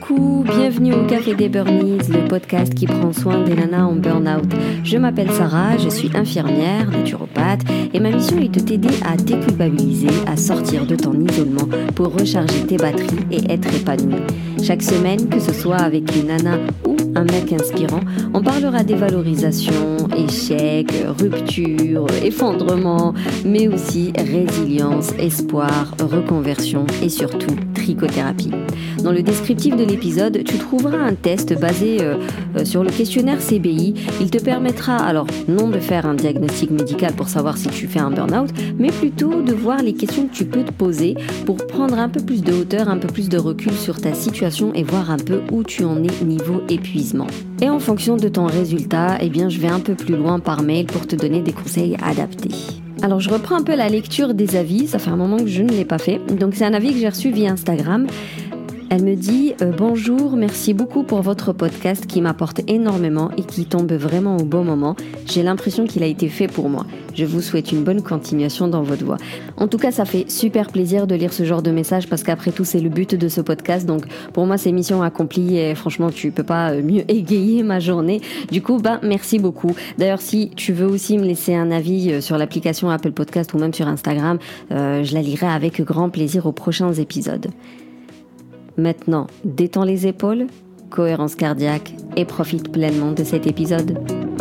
Coucou, bienvenue au Café des Burnies, le podcast qui prend soin des nanas en burn-out. Je m'appelle Sarah, je suis infirmière, naturopathe et ma mission est de t'aider à déculpabiliser, à sortir de ton isolement pour recharger tes batteries et être épanouie. Chaque semaine, que ce soit avec une nana ou un mec inspirant, on parlera des valorisations, échecs, ruptures, effondrements, mais aussi résilience, espoir, reconversion et surtout trichothérapie. Dans le descriptif de l'épisode, tu trouveras un test basé sur le questionnaire CBI. Il te permettra alors non de faire un diagnostic médical pour savoir si tu fais un burn-out, mais plutôt de voir les questions que tu peux te poser pour prendre un peu plus de hauteur, un peu plus de recul sur ta situation et voir un peu où tu en es niveau épuisement. Et en fonction de ton résultat, je vais un peu plus loin par mail pour te donner des conseils adaptés. Alors je reprends un peu la lecture des avis, ça fait un moment que je ne l'ai pas fait. Donc c'est un avis que j'ai reçu via Instagram. Elle me dit « Bonjour, merci beaucoup pour votre podcast qui m'apporte énormément et qui tombe vraiment au bon moment. J'ai l'impression qu'il a été fait pour moi. Je vous souhaite une bonne continuation dans votre voie. » En tout cas, ça fait super plaisir de lire ce genre de message parce qu'après tout, c'est le but de ce podcast. Donc pour moi, c'est mission accomplie et franchement, tu peux pas mieux égayer ma journée. Du coup, merci beaucoup. D'ailleurs, si tu veux aussi me laisser un avis sur l'application Apple Podcast ou même sur Instagram, je la lirai avec grand plaisir aux prochains épisodes. Maintenant, détends les épaules, cohérence cardiaque et profite pleinement de cet épisode.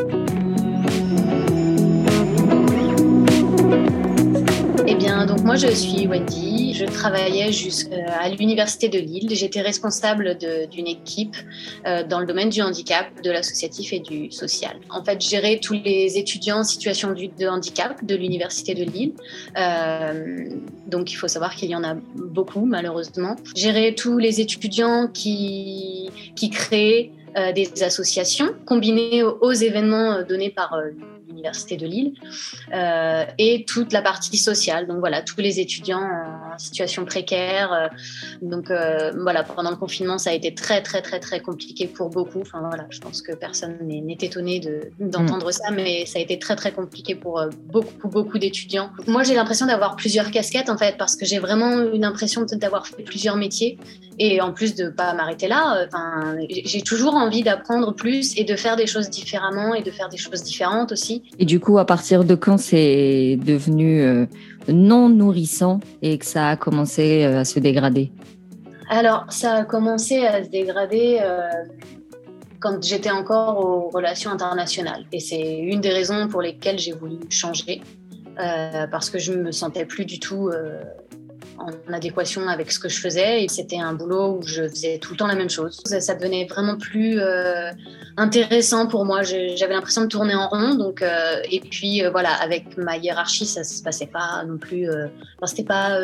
Donc moi je suis Wendy, je travaillais à l'université de Lille, j'étais responsable d'une équipe dans le domaine du handicap, de l'associatif et du social. En fait, je gérais tous les étudiants en situation de handicap de l'université de Lille, donc il faut savoir qu'il y en a beaucoup malheureusement. Gérer tous les étudiants qui créaient des associations combinées aux événements donnés par l'université de Lille et toute la partie sociale. Donc voilà, tous les étudiants en situation précaire. Pendant le confinement, ça a été très très très très compliqué pour beaucoup. Enfin voilà, je pense que personne n'est étonné d'entendre ça, mais ça a été très très compliqué pour beaucoup d'étudiants. Moi, j'ai l'impression d'avoir plusieurs casquettes en fait, parce que j'ai vraiment une l'impression d'avoir fait plusieurs métiers. Et en plus de pas m'arrêter là, j'ai toujours envie d'apprendre plus et de faire des choses différemment et de faire des choses différentes aussi. Et du coup, à partir de quand c'est devenu non nourrissant et que ça a commencé à se dégrader? Alors, ça a commencé à se dégrader quand j'étais encore aux relations internationales. Et c'est une des raisons pour lesquelles j'ai voulu changer, parce que je me sentais plus du tout en adéquation avec ce que je faisais, et c'était un boulot où je faisais tout le temps la même chose. Ça devenait vraiment plus intéressant pour moi. J'avais l'impression de tourner en rond, et puis avec ma hiérarchie, ça se passait pas non plus. C'était pas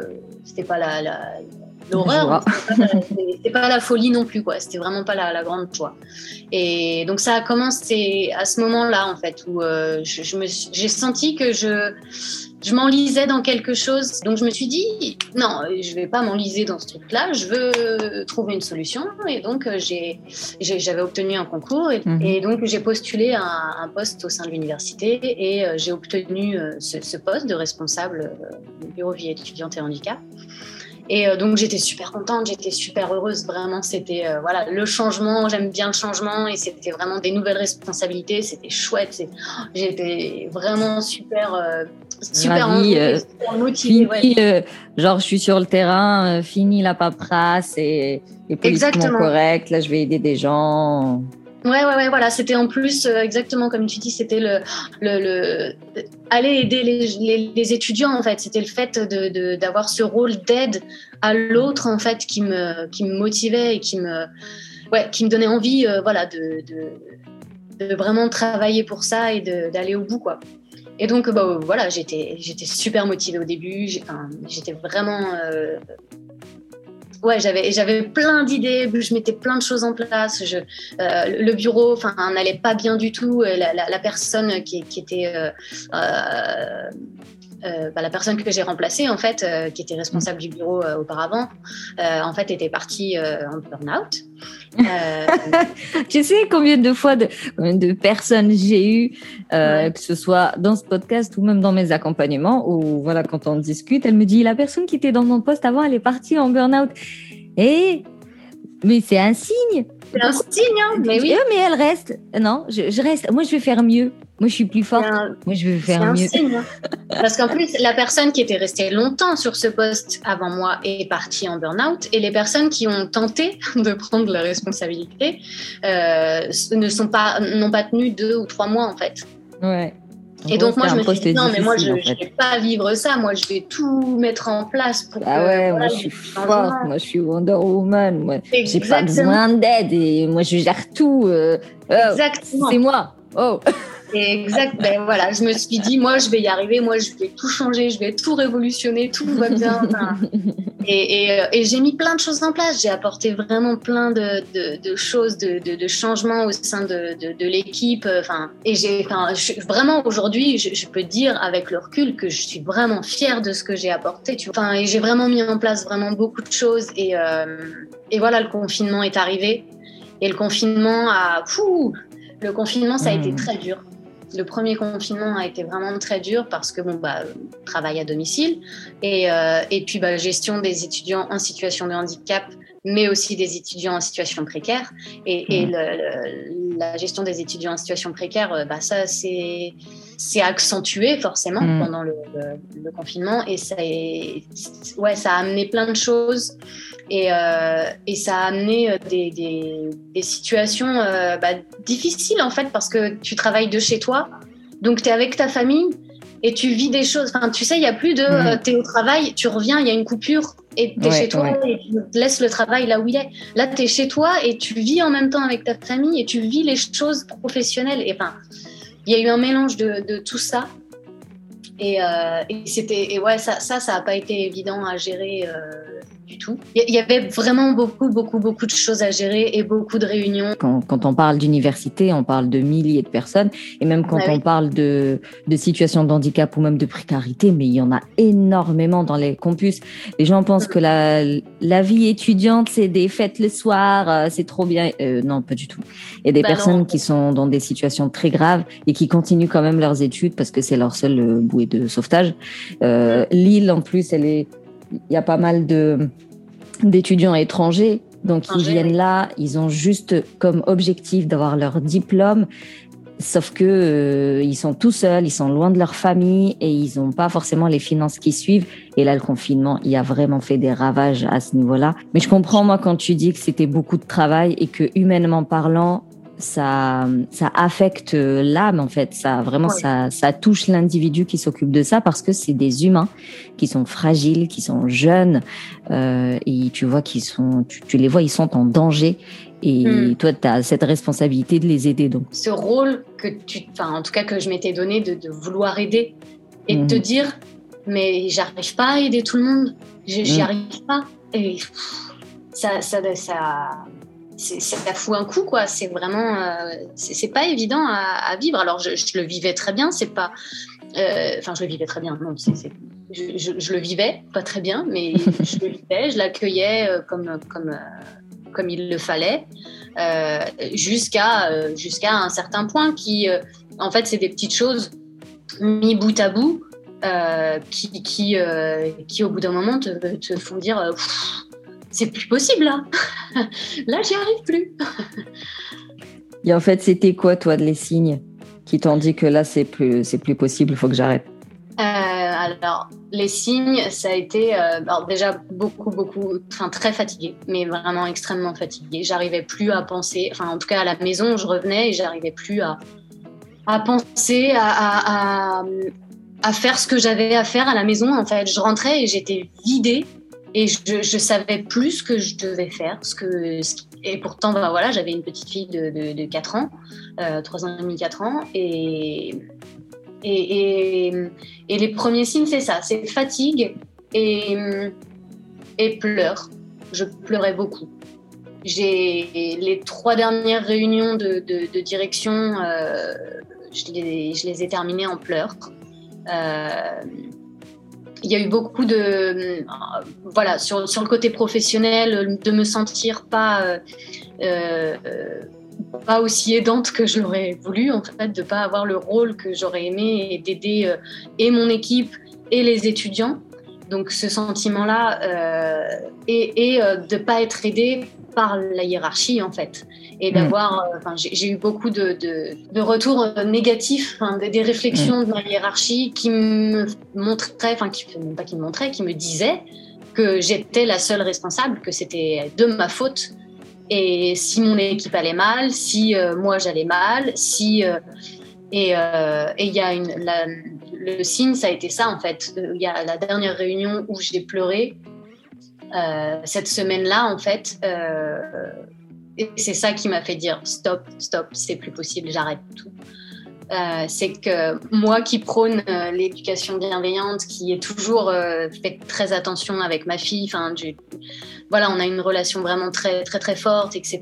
l'horreur, c'était pas la folie non plus, quoi. C'était vraiment pas la grande joie. Et donc ça a commencé à ce moment-là en fait où j'ai senti que je m'enlisais dans quelque chose. Donc je me suis dit non, je vais pas m'enliser dans ce truc-là, je veux trouver une solution. Et donc j'avais obtenu un concours et donc j'ai postulé un poste au sein de l'université et j'ai obtenu ce poste de responsable du bureau vie étudiante et handicap. Et donc j'étais super contente, j'étais super heureuse, vraiment c'était le changement, j'aime bien le changement et c'était vraiment des nouvelles responsabilités, c'était chouette, j'étais vraiment super ravie, super motivée. Fini, genre je suis sur le terrain, fini la paperasse et politiquement correct, là je vais aider des gens. Ouais, voilà, c'était en plus exactement comme tu dis, c'était aller aider les étudiants en fait, c'était le fait d'avoir ce rôle d'aide à l'autre en fait qui me motivait et qui me donnait envie de vraiment travailler pour ça et d'aller au bout quoi. Et donc j'étais super motivée au début, j'étais vraiment j'avais plein d'idées, je mettais plein de choses en place. Le bureau, n'allait pas bien du tout. La personne qui était la personne que j'ai remplacée en fait, qui était responsable du bureau auparavant, en fait était partie en burn-out. Tu sais combien de personnes j'ai eu, que ce soit dans ce podcast ou même dans mes accompagnements, où voilà, quand on discute, elle me dit la personne qui était dans mon poste avant, elle est partie en burn-out. Et Mais c'est un signe. C'est un signe, hein, mais oui. Mais elle reste. Non, je reste. Moi, je vais faire mieux. Moi, je suis plus forte. Moi, je vais faire mieux. C'est un signe. Hein. Parce qu'en plus, la personne qui était restée longtemps sur ce poste avant moi est partie en burn-out. Et les personnes qui ont tenté de prendre la responsabilité n'ont pas tenu 2 ou 3 mois, en fait. Ouais. Et donc, moi, je me suis dit, non, mais moi, je ne vais pas vivre ça. Moi, je vais tout mettre en place pour moi, je suis forte. Moi, je suis Wonder Woman. Moi, j'ai pas besoin d'aide. Et moi, je gère tout. Exactement. C'est moi. Oh. Exact. Ben voilà, je me suis dit, moi, je vais y arriver. Moi, je vais tout changer. Je vais tout révolutionner. Tout va bien. Et j'ai mis plein de choses en place. J'ai apporté vraiment plein de choses, de changements au sein de l'équipe. Et vraiment aujourd'hui, je peux dire avec le recul que je suis vraiment fière de ce que j'ai apporté. Et j'ai vraiment mis en place vraiment beaucoup de choses. Et voilà, le confinement est arrivé. Et le confinement ça a été très dur. Le premier confinement a été vraiment très dur parce que travail à domicile et puis gestion des étudiants en situation de handicap, mais aussi des étudiants en situation précaire. Et la gestion des étudiants en situation précaire, ça c'est accentué forcément pendant le confinement et ça a amené plein de choses. Et ça a amené des situations difficiles en fait parce que tu travailles de chez toi, donc tu es avec ta famille et tu vis des choses. Enfin, tu sais, il n'y a plus de tu es au travail, tu reviens, il y a une coupure et tu es chez toi et tu laisses le travail là où il est. Là, tu es chez toi et tu vis en même temps avec ta famille et tu vis les choses professionnelles. Et il y a eu un mélange de tout ça. Et ça a pas été évident à gérer du tout. Il y avait vraiment beaucoup de choses à gérer et beaucoup de réunions. Quand on parle d'université, on parle de milliers de personnes et même quand on parle de situations de handicap ou même de précarité, mais il y en a énormément dans les campus. Les gens pensent que la vie étudiante, c'est des fêtes le soir, c'est trop bien. Non, pas du tout. Il y a des personnes qui sont dans des situations très graves et qui continuent quand même leurs études parce que c'est leur seule bouée de sauvetage. Lille, en plus, il y a pas mal d'étudiants étrangers. Donc, ils viennent là, ils ont juste comme objectif d'avoir leur diplôme. Sauf que ils sont tout seuls, ils sont loin de leur famille et ils n'ont pas forcément les finances qui suivent. Et là, le confinement, il a vraiment fait des ravages à ce niveau-là. Mais je comprends, moi, quand tu dis que c'était beaucoup de travail et que, humainement parlant, ça affecte l'âme, en fait. Ça touche l'individu qui s'occupe de ça parce que c'est des humains qui sont fragiles, qui sont jeunes. Et tu vois tu les vois, ils sont en danger. Et toi, tu as cette responsabilité de les aider. Donc. Ce rôle en tout cas que je m'étais donné de vouloir aider et de te dire, mais j'arrive pas à aider tout le monde. J'y arrive pas. Et ça fout un coup, quoi. C'est vraiment, c'est pas évident à vivre. Alors, je le vivais très bien. C'est pas, je le vivais très bien. Non, je le vivais pas très bien, mais je le vivais. Je l'accueillais comme il le fallait, jusqu'à un certain point qui, en fait, c'est des petites choses mis bout à bout qui au bout d'un moment te font dire c'est plus possible là. Là, j'y arrive plus. Et en fait, c'était quoi, toi, les signes qui t'ont dit que là, c'est plus possible, il faut que j'arrête? Alors, les signes, ça a été déjà beaucoup, très fatiguée, mais vraiment extrêmement fatiguée. J'arrivais plus à penser, en tout cas à la maison, je revenais et j'arrivais plus à penser, à faire ce que j'avais à faire à la maison. En fait, je rentrais et j'étais vidée et je savais plus ce que je devais faire. Et pourtant, j'avais une petite fille de 4 ans, 3 ans et demi, 4 ans, et les premiers signes, c'est ça, c'est fatigue et pleurs. Je pleurais beaucoup. Les 3 dernières réunions de direction, je les ai terminées en pleurs. Il y a eu beaucoup sur le côté professionnel, de me sentir pas aussi aidante que je l'aurais voulu, en fait, de pas avoir le rôle que j'aurais aimé et d'aider et mon équipe et les étudiants. Donc ce sentiment-là et de pas être aidée par la hiérarchie en fait, et d'avoir, j'ai eu beaucoup de retours négatifs, des réflexions de ma hiérarchie qui me montraient, qui me disaient que j'étais la seule responsable, que c'était de ma faute. Et si mon équipe allait mal, si moi j'allais mal, si et il y a le signe, ça a été ça en fait. Il y a la dernière réunion où j'ai pleuré cette semaine-là en fait, et c'est ça qui m'a fait dire stop, c'est plus possible, j'arrête tout. C'est que moi qui prône l'éducation bienveillante, qui ai toujours fait très attention avec ma fille, voilà, on a une relation vraiment très très très forte, etc.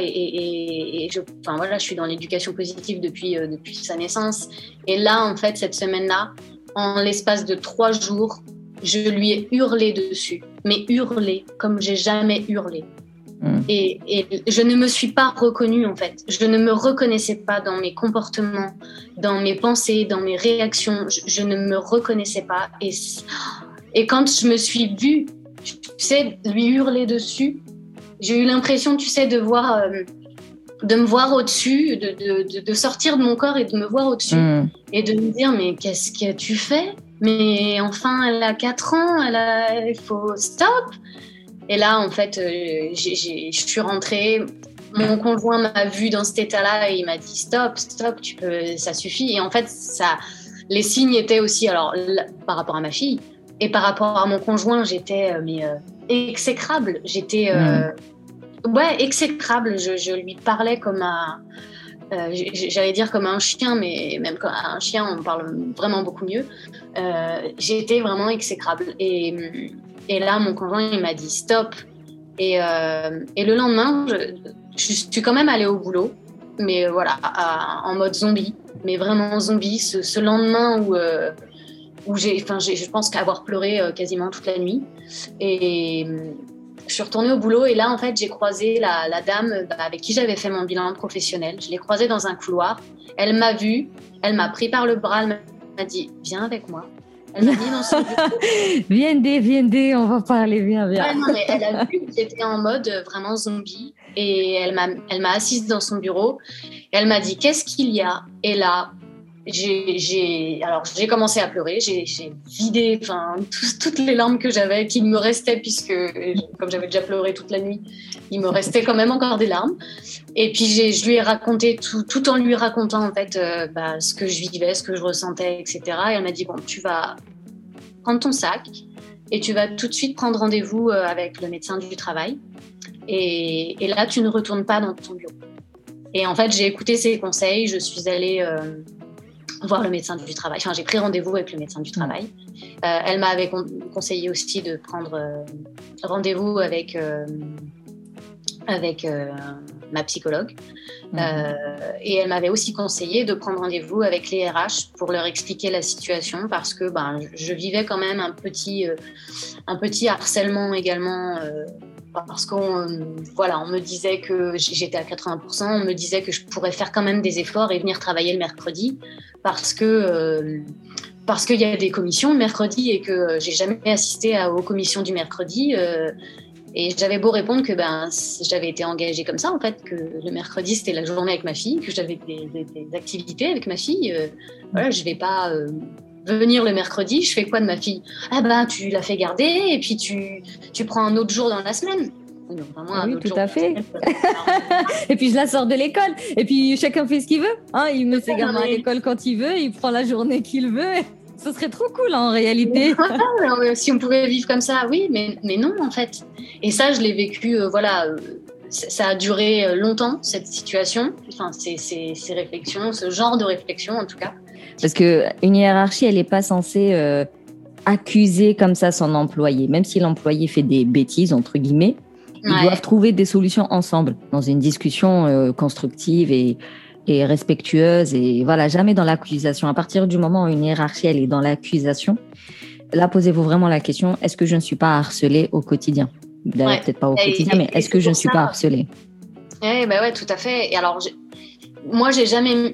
Et je suis dans l'éducation positive depuis sa naissance. Et là, en fait, cette semaine-là, en l'espace de 3 jours, je lui ai hurlé dessus, mais hurlé comme j'ai jamais hurlé. Et je ne me suis pas reconnue en fait. Je ne me reconnaissais pas dans mes comportements, dans mes pensées, dans mes réactions. Je ne me reconnaissais pas. Et quand je me suis vue, tu sais, lui hurler dessus, j'ai eu l'impression, tu sais, de me voir au-dessus, de sortir de mon corps et de me voir au-dessus. Et de me dire, mais qu'est-ce que tu fais ? Mais enfin, elle a 4 ans, il faut stop. Et là, en fait, je suis rentrée. Mon conjoint m'a vue dans cet état-là et il m'a dit stop, ça suffit. Et en fait, les signes étaient aussi, alors par rapport à ma fille et par rapport à mon conjoint, j'étais exécrable. J'étais exécrable. Je lui parlais comme j'allais dire comme un chien, mais même comme un chien, on parle vraiment beaucoup mieux. J'étais vraiment exécrable. Et là, mon conjoint, il m'a dit stop. Et le lendemain, je suis quand même allée au boulot, mais voilà, en mode zombie, mais vraiment zombie. Ce lendemain où je pense qu'avoir pleuré quasiment toute la nuit. Et je suis retournée au boulot et là, en fait, j'ai croisé la dame avec qui j'avais fait mon bilan professionnel. Je l'ai croisée dans un couloir. Elle m'a vue, elle m'a pris par le bras, elle m'a dit « Viens avec moi ». Elle m'a mis dans son bureau. Viens, on va parler, viens. Ouais, non, mais elle a vu que j'étais en mode vraiment zombie et elle m'a assise dans son bureau. Et elle m'a dit « Qu'est-ce qu'il y a ?» Et là, j'ai commencé à pleurer. J'ai vidé toutes les larmes que j'avais, qu'il me restait, puisque comme j'avais déjà pleuré toute la nuit, il me restait quand même encore des larmes. Et puis je lui ai raconté tout en lui racontant en fait ce que je vivais, ce que je ressentais, etc. Et elle m'a dit bon, tu vas prendre ton sac et tu vas tout de suite prendre rendez-vous avec le médecin du travail. Et là, tu ne retournes pas dans ton bureau. Et en fait, j'ai écouté ses conseils. Je suis allée voir le médecin du travail. Enfin, j'ai pris rendez-vous avec le médecin du travail. Elle m'avait conseillé aussi de prendre rendez-vous avec ma psychologue. Et elle m'avait aussi conseillé de prendre rendez-vous avec les RH pour leur expliquer la situation parce que je vivais quand même un petit harcèlement également parce qu'on me disait que j'étais à 80%, on me disait que je pourrais faire quand même des efforts et venir travailler le mercredi parce qu'il y a des commissions le mercredi et que j'ai jamais assisté aux commissions du mercredi. Et j'avais beau répondre que j'avais été engagée comme ça, en fait, que le mercredi, c'était la journée avec ma fille, que j'avais des activités avec ma fille. Je vais pas venir le mercredi, je fais quoi de ma fille ? Tu la fais garder et puis tu prends un autre jour dans la semaine. Oui, tout à fait. Et puis je la sors de l'école. Et puis chacun fait ce qu'il veut. Il met ses gamins à l'école quand il veut, il prend la journée qu'il veut. Ce serait trop cool en réalité. Si on pouvait vivre comme ça, oui, mais non en fait. Et ça, je l'ai vécu, ça a duré longtemps, cette situation, ces réflexions, ce genre de réflexion en tout cas. Parce qu'une hiérarchie, elle n'est pas censée accuser comme ça son employé. Même si l'employé fait des bêtises, entre guillemets, ils doivent trouver des solutions ensemble, dans une discussion constructive et respectueuse. Et voilà, jamais dans l'accusation. À partir du moment où une hiérarchie, elle est dans l'accusation, là, posez-vous vraiment la question, est-ce que je ne suis pas harcelée au quotidien ? D'ailleurs, peut-être pas au quotidien, mais est-ce que je ne suis pas harcelée ? Oui, tout à fait. Et alors, moi, j'ai jamais...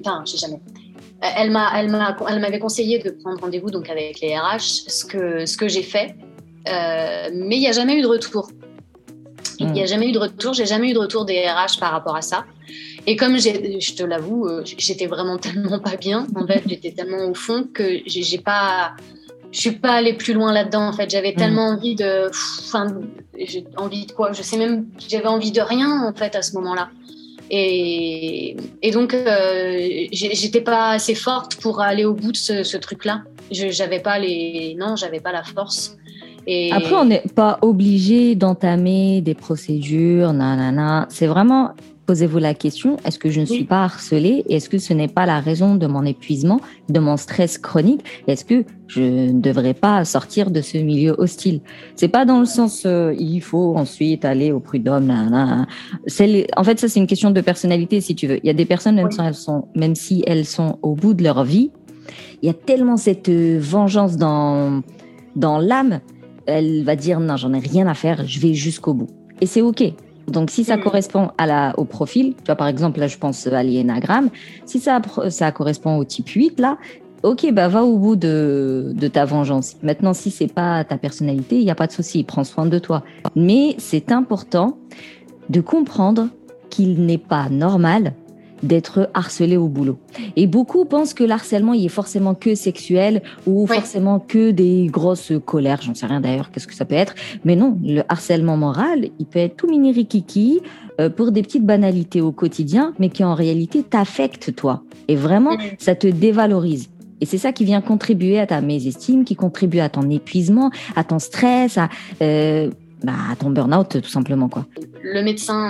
Elle m'avait conseillé de prendre rendez-vous donc avec les RH, ce que j'ai fait. mais il n'y a jamais eu de retour. Il n'y a jamais eu de retour. J'ai jamais eu de retour des RH par rapport à ça. Et comme je te l'avoue, j'étais vraiment tellement pas bien. En fait, j'étais tellement au fond que je suis pas allée plus loin là-dedans. En fait, j'avais tellement envie j'ai envie de quoi ? Je sais même, j'avais envie de rien en fait à ce moment-là. Et donc, j'étais pas assez forte pour aller au bout de ce truc-là. J'avais pas la force. Et... Après, on n'est pas obligé d'entamer des procédures, nanana. C'est vraiment, posez-vous la question, est-ce que je ne suis pas harcelée? Et est-ce que ce n'est pas la raison de mon épuisement, de mon stress chronique? Est-ce que je ne devrais pas sortir de ce milieu hostile? C'est pas dans le sens, il faut ensuite aller au prud'homme, nanana. En fait, ça, c'est une question de personnalité, si tu veux. Il y a des personnes, même si elles sont au bout de leur vie, il y a tellement cette vengeance dans l'âme. Elle va dire non, j'en ai rien à faire, je vais jusqu'au bout. Et c'est OK. Donc, si ça correspond au profil, tu vois, par exemple, là, je pense à l'Ennéagramme, si ça correspond au type 8, là, OK, va au bout de ta vengeance. Maintenant, si c'est pas ta personnalité, il n'y a pas de souci, prends soin de toi. Mais c'est important de comprendre qu'il n'est pas normal d'être harcelé au boulot. Et beaucoup pensent que l'harcèlement, il est forcément que sexuel ou forcément que des grosses colères. J'en sais rien d'ailleurs, qu'est-ce que ça peut être. Mais non, le harcèlement moral, il peut être tout mini-rikiki pour des petites banalités au quotidien, mais qui en réalité t'affectent toi. Et vraiment, ça te dévalorise. Et c'est ça qui vient contribuer à ta mésestime, qui contribue à ton épuisement, à ton stress, à ton burn-out, tout simplement, quoi. Le médecin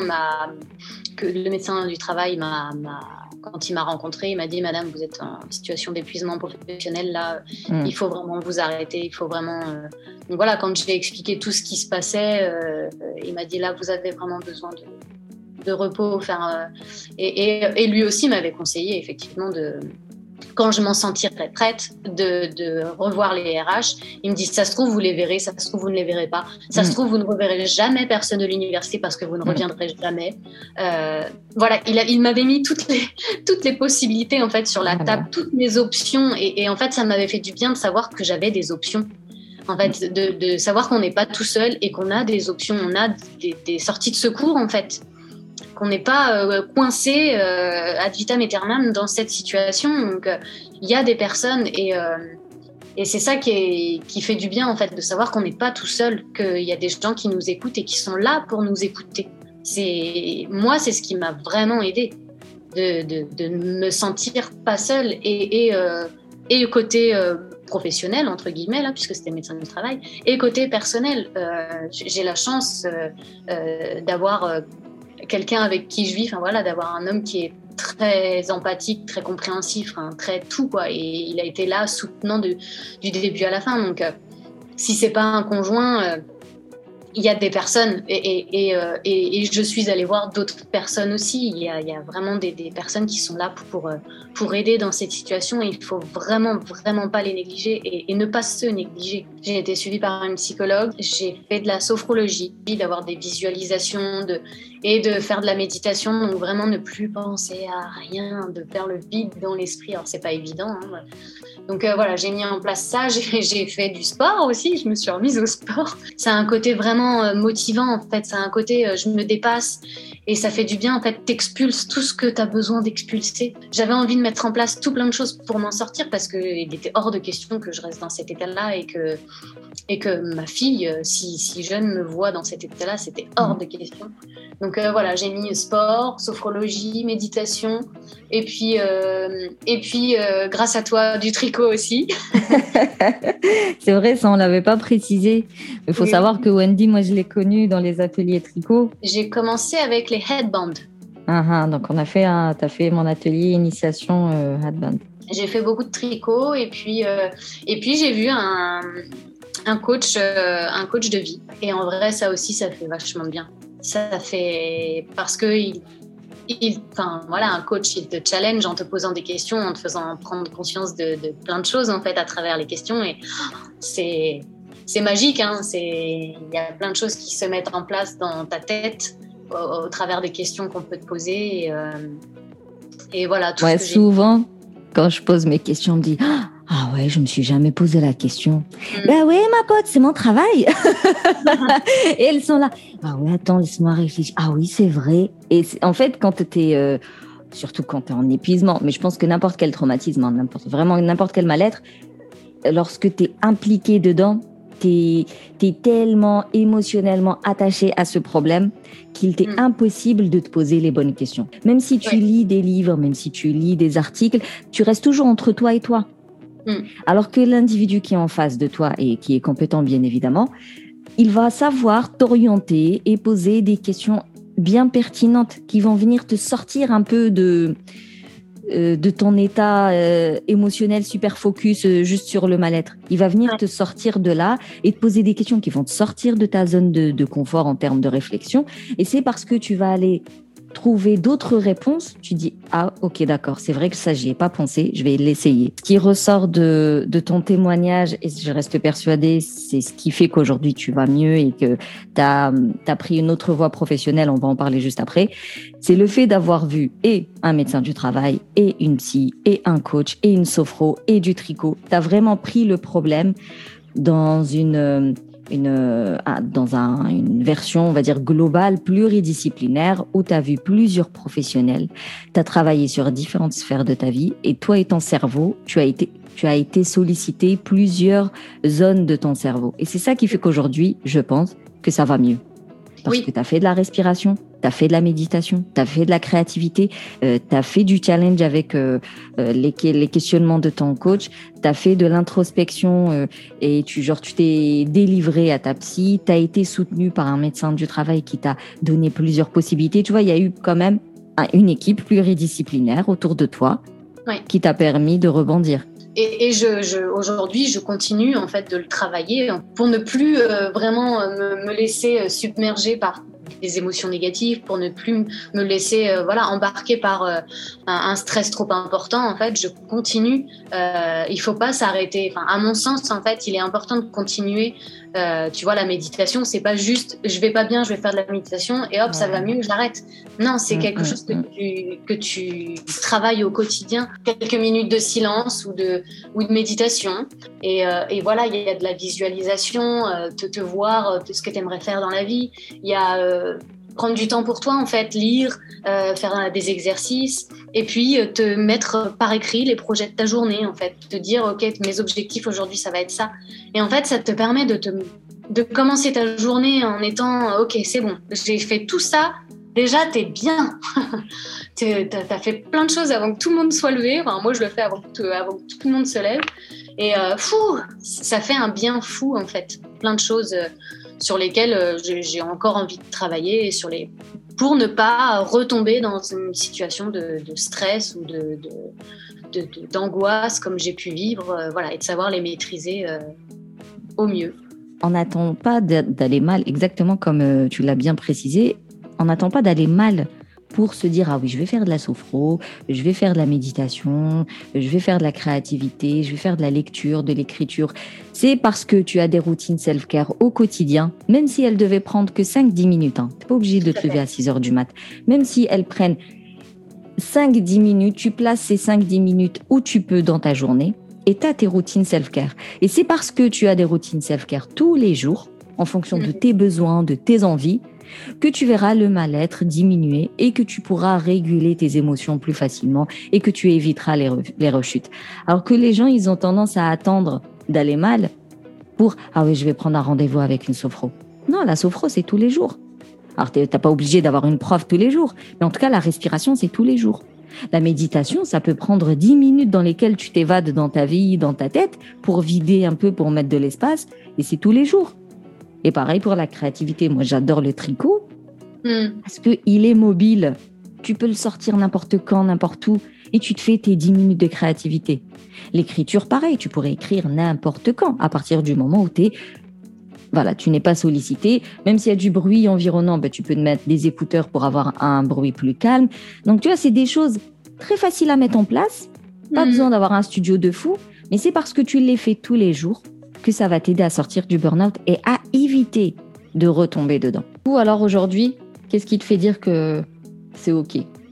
du travail quand il m'a rencontrée, il m'a dit: Madame, vous êtes en situation d'épuisement professionnel, là, il faut vraiment vous arrêter, il faut vraiment... Donc voilà, quand j'ai expliqué tout ce qui se passait, il m'a dit: là, vous avez vraiment besoin de repos. Et lui aussi m'avait conseillé, effectivement, quand je m'en sentirais prête, de revoir les RH. Il me dit: ça se trouve, vous les verrez, ça se trouve, vous ne les verrez pas. Ça se trouve, vous ne reverrez jamais personne de l'université parce que vous ne reviendrez jamais. Voilà, il m'avait mis toutes les possibilités en fait sur la table, toutes mes options. Et en fait, ça m'avait fait du bien de savoir que j'avais des options. En fait, de savoir qu'on n'est pas tout seul et qu'on a des options, on a des sorties de secours en fait. Qu'on n'est pas coincé ad vitam aeternam dans cette situation. Donc, il y a des personnes et c'est ça qui fait du bien, en fait, de savoir qu'on n'est pas tout seul, qu'il y a des gens qui nous écoutent et qui sont là pour nous écouter. Moi, c'est ce qui m'a vraiment aidée, de me sentir pas seule et le côté professionnel, entre guillemets, là, puisque c'était médecin du travail, et côté personnel. J'ai la chance d'avoir... quelqu'un avec qui je vis, d'avoir un homme qui est très empathique, très compréhensif, très tout, quoi. Et il a été là, soutenant du début à la fin. Donc, si c'est pas un conjoint, il y a des personnes, et je suis allée voir d'autres personnes aussi. Il y a vraiment des personnes qui sont là pour aider dans cette situation, et il faut vraiment, vraiment pas les négliger et ne pas se négliger. J'ai été suivie par une psychologue, j'ai fait de la sophrologie, d'avoir des visualisations et de faire de la méditation, donc vraiment ne plus penser à rien, de faire le vide dans l'esprit. Alors, c'est pas évident, hein. Donc voilà, j'ai mis en place ça, j'ai fait du sport aussi, je me suis remise au sport. Ça a un côté vraiment motivant, en fait, ça a un côté je me dépasse, et ça fait du bien, en fait, t'expulses tout ce que t'as besoin d'expulser. J'avais envie de mettre en place tout plein de choses pour m'en sortir, parce qu'il était hors de question que je reste dans cet état-là, et que ma fille, si jeune, me voit dans cet état-là, c'était hors de question. Donc voilà, j'ai mis sport, sophrologie, méditation, et puis grâce à toi, du tricot aussi. C'est vrai, ça on l'avait pas précisé. Il faut savoir que Wendy, moi je l'ai connue dans les ateliers tricot. J'ai commencé avec les headbands. Donc t'as fait mon atelier initiation headband. J'ai fait beaucoup de tricot, et puis j'ai vu un coach de vie. Et en vrai, ça aussi, ça fait vachement bien. Ça fait parce que un coach, il te challenge en te posant des questions, en te faisant prendre conscience de plein de choses en fait à travers les questions, et c'est magique, hein. Il y a plein de choses qui se mettent en place dans ta tête au travers des questions qu'on peut te poser, et voilà. Tout ce que souvent, quand je pose mes questions, on me dit Ah ouais, je me suis jamais posé la question. Ben ouais, ma pote, c'est mon travail. Et elles sont là. Ah ouais, attends, laisse-moi réfléchir. Ah oui, c'est vrai. Et en fait, quand t'es, surtout quand t'es en épuisement, mais je pense que n'importe quel traumatisme, hein, n'importe quel mal-être, lorsque t'es impliqué dedans, t'es tellement émotionnellement attaché à ce problème qu'il t'est impossible de te poser les bonnes questions. Même si tu lis des livres, même si tu lis des articles, tu restes toujours entre toi et toi. Alors que l'individu qui est en face de toi et qui est compétent, bien évidemment, il va savoir t'orienter et poser des questions bien pertinentes qui vont venir te sortir un peu de ton état émotionnel super focus juste sur le mal-être. Il va venir te sortir de là et te poser des questions qui vont te sortir de ta zone de confort en termes de réflexion. Et c'est parce que tu vas aller trouver d'autres réponses, tu dis « Ah, ok, d'accord, c'est vrai que ça, j'y ai pas pensé, je vais l'essayer ». Ce qui ressort de ton témoignage, et je reste persuadée, c'est ce qui fait qu'aujourd'hui, tu vas mieux et que tu as pris une autre voie professionnelle, on va en parler juste après, c'est le fait d'avoir vu et un médecin du travail, et une psy, et un coach, et une sophro, et du tricot. Tu as vraiment pris le problème dans une version, on va dire, globale, pluridisciplinaire, où tu as vu plusieurs professionnels, tu as travaillé sur différentes sphères de ta vie, et toi et ton cerveau, tu as été sollicité plusieurs zones de ton cerveau. Et c'est ça qui fait qu'aujourd'hui, je pense que ça va mieux. Parce que tu as fait de la respiration, tu as fait de la méditation, tu as fait de la créativité, tu as fait du challenge avec les questionnements de ton coach, tu as fait de l'introspection et tu t'es délivré à ta psy, tu as été soutenu par un médecin du travail qui t'a donné plusieurs possibilités. Tu vois, il y a eu quand même une équipe pluridisciplinaire autour de toi qui t'a permis de rebondir. Et aujourd'hui, je continue en fait de le travailler pour ne plus vraiment me laisser submerger par des émotions négatives, pour ne plus me laisser embarquer par un stress trop important. En fait, je continue. Il faut pas s'arrêter. Enfin, à mon sens, en fait, il est important de continuer. Tu vois, la méditation, c'est pas juste je vais pas bien, je vais faire de la méditation et hop, ça va mieux, j'arrête. Non, c'est quelque chose que tu travailles au quotidien. Quelques minutes de silence ou de méditation. Et voilà, il y a de la visualisation, te voir ce que tu aimerais faire dans la vie. Il y a prendre du temps pour toi, en fait, lire, faire des exercices et puis te mettre par écrit les projets de ta journée, en fait. Te dire, OK, mes objectifs aujourd'hui, ça va être ça. Et en fait, ça te permet de commencer ta journée en étant, OK, c'est bon, j'ai fait tout ça. Déjà, t'es bien. T'as fait plein de choses avant que tout le monde soit levé. Enfin, moi, je le fais avant que tout le monde se lève. Et ça fait un bien fou, en fait. Plein de choses sur lesquelles j'ai encore envie de travailler et pour ne pas retomber dans une situation de stress ou d'angoisse comme j'ai pu vivre, et de savoir les maîtriser au mieux. On n'attend pas d'aller mal, exactement comme tu l'as bien précisé. On n'attend pas d'aller mal pour se dire « Ah oui, je vais faire de la sophro, je vais faire de la méditation, je vais faire de la créativité, je vais faire de la lecture, de l'écriture. » C'est parce que tu as des routines self-care au quotidien, même si elles devaient prendre que 5-10 minutes. Hein. Tu n'es pas obligé de te lever à 6 heures du mat. Même si elles prennent 5-10 minutes, tu places ces 5-10 minutes où tu peux dans ta journée et tu as tes routines self-care. Et c'est parce que tu as des routines self-care tous les jours, en fonction de tes besoins, de tes envies, que tu verras le mal-être diminuer et que tu pourras réguler tes émotions plus facilement et que tu éviteras les rechutes. Alors que les gens, ils ont tendance à attendre d'aller mal pour « Ah oui, je vais prendre un rendez-vous avec une sophro ». Non, la sophro, c'est tous les jours. Alors, t'es pas obligé d'avoir une prof tous les jours, mais en tout cas, la respiration, c'est tous les jours. La méditation, ça peut prendre 10 minutes dans lesquelles tu t'évades dans ta vie, dans ta tête, pour vider un peu, pour mettre de l'espace, et c'est tous les jours. Et pareil pour la créativité. Moi, j'adore le tricot parce qu'il est mobile. Tu peux le sortir n'importe quand, n'importe où et tu te fais tes 10 minutes de créativité. L'écriture, pareil. Tu pourrais écrire n'importe quand à partir du moment où tu n'es pas sollicité. Même s'il y a du bruit environnant, tu peux te mettre des écouteurs pour avoir un bruit plus calme. Donc, tu vois, c'est des choses très faciles à mettre en place. Pas besoin d'avoir un studio de fou, mais c'est parce que tu les fais tous les jours que ça va t'aider à sortir du burn-out et à éviter de retomber dedans. Ou alors aujourd'hui, qu'est-ce qui te fait dire que c'est OK ?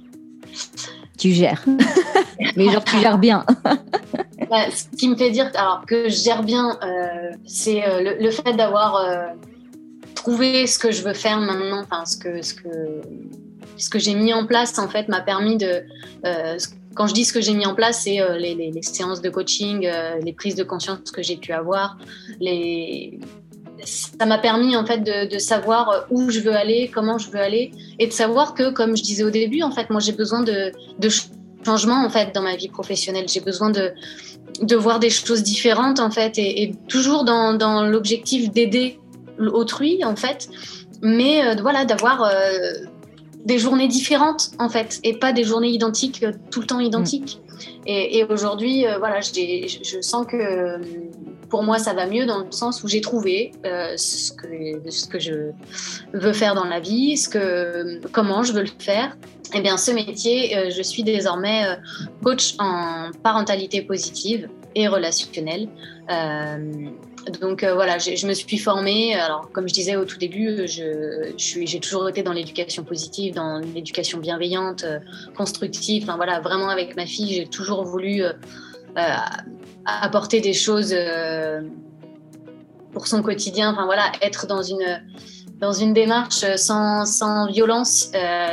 Tu gères. Mais genre, tu gères bien. Ce qui me fait dire que je gère bien, c'est le fait d'avoir trouvé ce que je veux faire maintenant, enfin ce que j'ai mis en place en fait m'a permis de quand je dis ce que j'ai mis en place, c'est les séances de coaching, les prises de conscience que j'ai pu avoir, ça m'a permis en fait de savoir où je veux aller, comment je veux aller, et de savoir que, comme je disais au début, en fait, moi j'ai besoin de changement en fait dans ma vie professionnelle. J'ai besoin de voir des choses différentes en fait, et toujours dans l'objectif d'aider autrui en fait, mais voilà, d'avoir des journées différentes en fait, et pas des journées identiques, tout le temps identiques. Et aujourd'hui, voilà, je sens que pour moi ça va mieux, dans le sens où j'ai trouvé ce que je veux faire dans la vie, comment je veux le faire. Et bien ce métier, je suis désormais coach en parentalité positive et relationnelle. Donc voilà, je me suis formée. Alors comme je disais au tout début, j'ai toujours été dans l'éducation positive, dans l'éducation bienveillante, constructive. Enfin voilà, vraiment avec ma fille, j'ai toujours voulu apporter des choses pour son quotidien. Enfin voilà, être dans une démarche sans violence.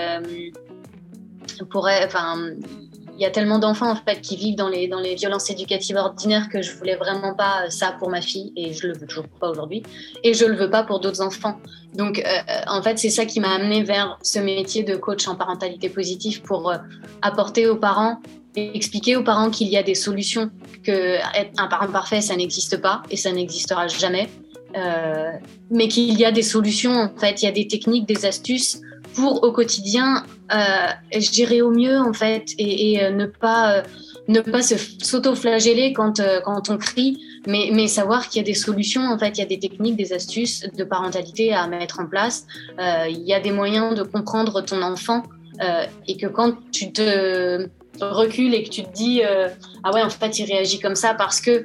Il y a tellement d'enfants en fait qui vivent dans les violences éducatives ordinaires que je voulais vraiment pas ça pour ma fille, et je le veux toujours pas aujourd'hui, et je le veux pas pour d'autres enfants. Donc en fait c'est ça qui m'a amenée vers ce métier de coach en parentalité positive, pour apporter aux parents et expliquer aux parents qu'il y a des solutions, que être un parent parfait ça n'existe pas et ça n'existera jamais, mais qu'il y a des solutions en fait, il y a des techniques, des astuces pour au quotidien gérer au mieux en fait, et ne pas s'auto-flageller quand on crie, mais savoir qu'il y a des solutions en fait, il y a des techniques, des astuces de parentalité à mettre en place. Il y a des moyens de comprendre ton enfant, et que quand tu te recules et que tu te dis ah ouais en fait il réagit comme ça parce que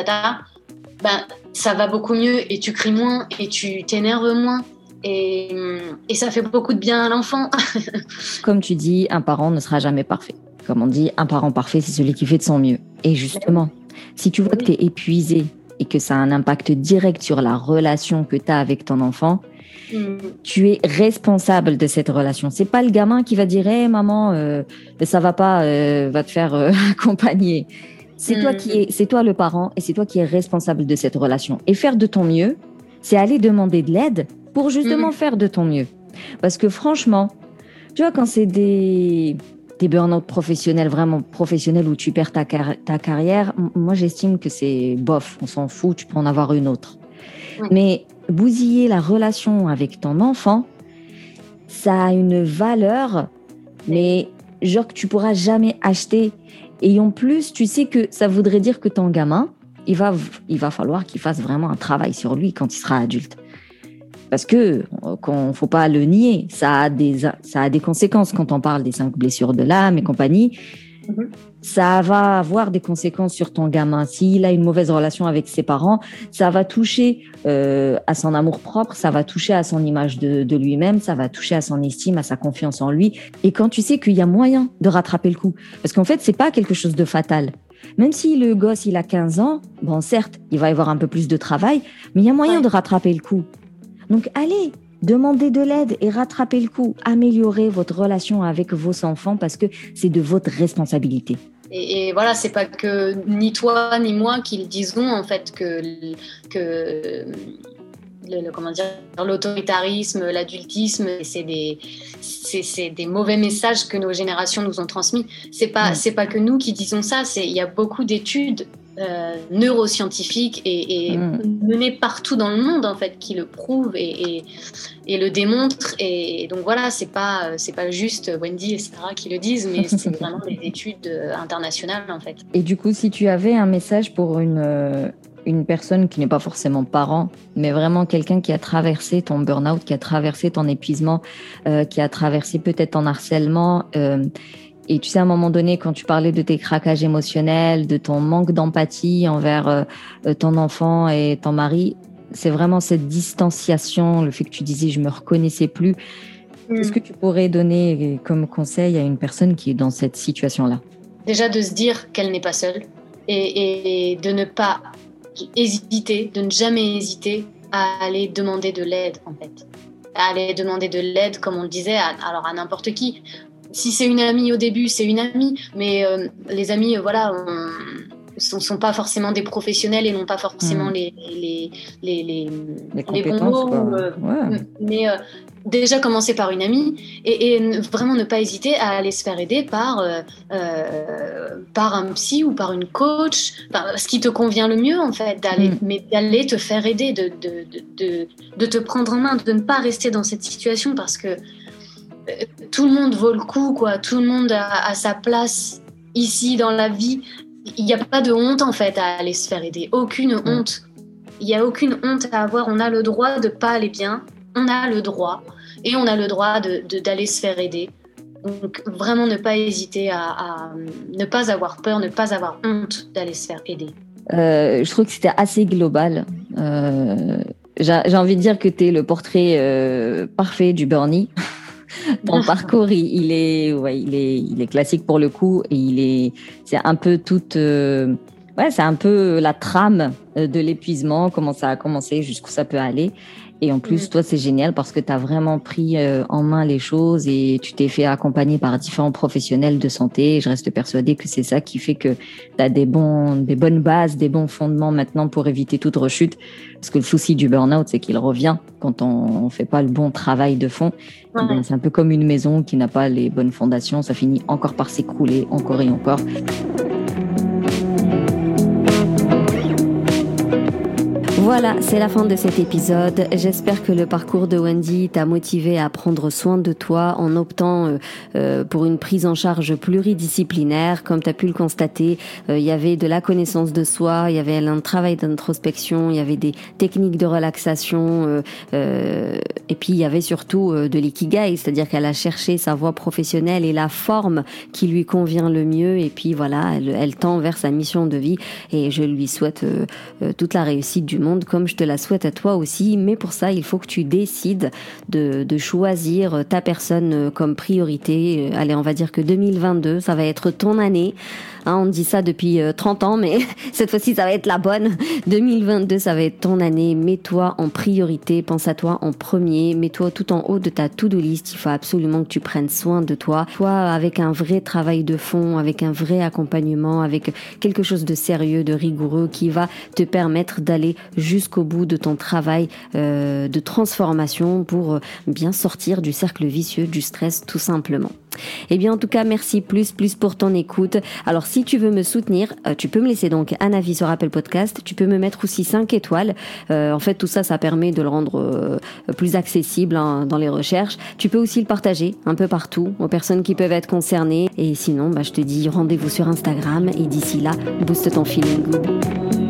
ça va beaucoup mieux, et tu cries moins et tu t'énerves moins. Et ça fait beaucoup de bien à l'enfant. Comme tu dis, un parent ne sera jamais parfait. Comme on dit, un parent parfait, c'est celui qui fait de son mieux. Et justement, si tu vois que tu es épuisé et que ça a un impact direct sur la relation que tu as avec ton enfant, tu es responsable de cette relation. C'est pas le gamin qui va dire hey, « maman, ça va pas, va te faire accompagner ». C'est toi le parent, et c'est toi qui es responsable de cette relation. Et faire de ton mieux, c'est aller demander de l'aide pour justement faire de ton mieux. Parce que franchement, tu vois, quand c'est des burn-out professionnels, vraiment professionnels, où tu perds ta carrière, moi j'estime que c'est bof, on s'en fout, tu peux en avoir une autre. Mais bousiller la relation avec ton enfant, ça a une valeur, mais genre que tu pourras jamais acheter. Et en plus, tu sais que ça voudrait dire que ton gamin, il va falloir qu'il fasse vraiment un travail sur lui quand il sera adulte. Parce que, faut pas le nier, ça a des conséquences. Quand on parle des 5 blessures de l'âme et compagnie, ça va avoir des conséquences sur ton gamin. S'il a une mauvaise relation avec ses parents, ça va toucher à son amour-propre, ça va toucher à son image de lui-même, ça va toucher à son estime, à sa confiance en lui. Et quand tu sais qu'il y a moyen de rattraper le coup, parce qu'en fait, c'est pas quelque chose de fatal. Même si le gosse, il a 15 ans, bon, certes, il va y avoir un peu plus de travail, mais il y a moyen de rattraper le coup. Donc, allez, demandez de l'aide et rattrapez le coup. Améliorez votre relation avec vos enfants, parce que c'est de votre responsabilité. Et voilà, c'est pas que ni toi ni moi qui le disons en fait, que l'autoritarisme, l'adultisme, c'est des mauvais messages que nos générations nous ont transmis. C'est pas que nous qui disons ça. Il y a beaucoup d'études neuroscientifiques et menées partout dans le monde en fait, qui le prouvent et le démontrent. Et donc voilà, c'est pas juste Wendy et Sarah qui le disent, mais c'est vraiment des études internationales en fait. Et du coup, si tu avais un message pour une personne qui n'est pas forcément parent, mais vraiment quelqu'un qui a traversé ton burn-out, qui a traversé ton épuisement, qui a traversé peut-être ton harcèlement, et tu sais, à un moment donné, quand tu parlais de tes craquages émotionnels, de ton manque d'empathie envers ton enfant et ton mari, c'est vraiment cette distanciation, le fait que tu disais « je me reconnaissais plus ». Qu'est-ce que tu pourrais donner comme conseil à une personne qui est dans cette situation-là ? Déjà de se dire qu'elle n'est pas seule. et de ne pas hésiter, de ne jamais hésiter à aller demander de l'aide, en fait. À aller demander de l'aide, comme on le disait, alors à n'importe qui. Si c'est une amie au début, c'est une amie, mais les amis, sont pas forcément des professionnels et n'ont pas forcément les bons mots. Mais déjà commencer par une amie et vraiment ne pas hésiter à aller se faire aider par un psy ou par une coach, ce qui te convient le mieux en fait, d'aller te faire aider, de te prendre en main, de ne pas rester dans cette situation parce que tout le monde vaut le coup, quoi. Tout le monde a sa place ici dans la vie. Il n'y a pas de honte en fait à aller se faire aider, aucune honte. Il n'y a aucune honte à avoir, on a le droit de ne pas aller bien, on a le droit, et on a le droit d'aller se faire aider. Donc vraiment ne pas hésiter à ne pas avoir peur, ne pas avoir honte d'aller se faire aider. Je trouve que c'était assez global. J'ai envie de dire que tu es le portrait parfait du Bernie. Ton parcours, il est classique pour le coup et c'est un peu c'est un peu la trame de l'épuisement, comment ça a commencé, jusqu'où ça peut aller. Et en plus, toi, c'est génial parce que tu as vraiment pris en main les choses et tu t'es fait accompagner par différents professionnels de santé. Et je reste persuadée que c'est ça qui fait que tu as des bonnes bases, des bons fondements maintenant pour éviter toute rechute. Parce que le souci du burn-out, c'est qu'il revient quand on fait pas le bon travail de fond. Ouais. C'est un peu comme une maison qui n'a pas les bonnes fondations. Ça finit encore par s'écrouler, encore et encore. Voilà, c'est la fin de cet épisode. J'espère que le parcours de Wendy t'a motivé à prendre soin de toi en optant pour une prise en charge pluridisciplinaire. Comme tu as pu le constater, il y avait de la connaissance de soi, il y avait un travail d'introspection, il y avait des techniques de relaxation et puis il y avait surtout de l'ikigai, c'est-à-dire qu'elle a cherché sa voie professionnelle et la forme qui lui convient le mieux et puis voilà, elle tend vers sa mission de vie et je lui souhaite toute la réussite du monde comme je te la souhaite à toi aussi, mais pour ça il faut que tu décides de choisir ta personne comme priorité. Allez, on va dire que 2022 ça va être ton année, hein, on dit ça depuis 30 ans mais cette fois-ci ça va être la bonne. 2022 ça va être ton année, mets-toi en priorité, pense à toi en premier, mets-toi tout en haut de ta to-do list. Il faut absolument que tu prennes soin de toi avec un vrai travail de fond, avec un vrai accompagnement, avec quelque chose de sérieux, de rigoureux qui va te permettre d'aller jusqu'au bout de ton travail de transformation pour bien sortir du cercle vicieux du stress tout simplement. Eh bien en tout cas merci plus pour ton écoute. Alors si tu veux me soutenir, tu peux me laisser donc un avis sur Apple Podcast, tu peux me mettre aussi 5 étoiles. En fait tout ça permet de le rendre plus accessible dans les recherches. Tu peux aussi le partager un peu partout aux personnes qui peuvent être concernées et sinon je te dis rendez-vous sur Instagram et d'ici là booste ton feeling good.